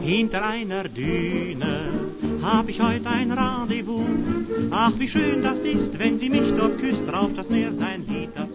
Hinter einer Düne hab ich heut ein Rendezvous. Ach, wie schön das ist, wenn sie mich dort küsst, rauscht das Meer sein Lied ab.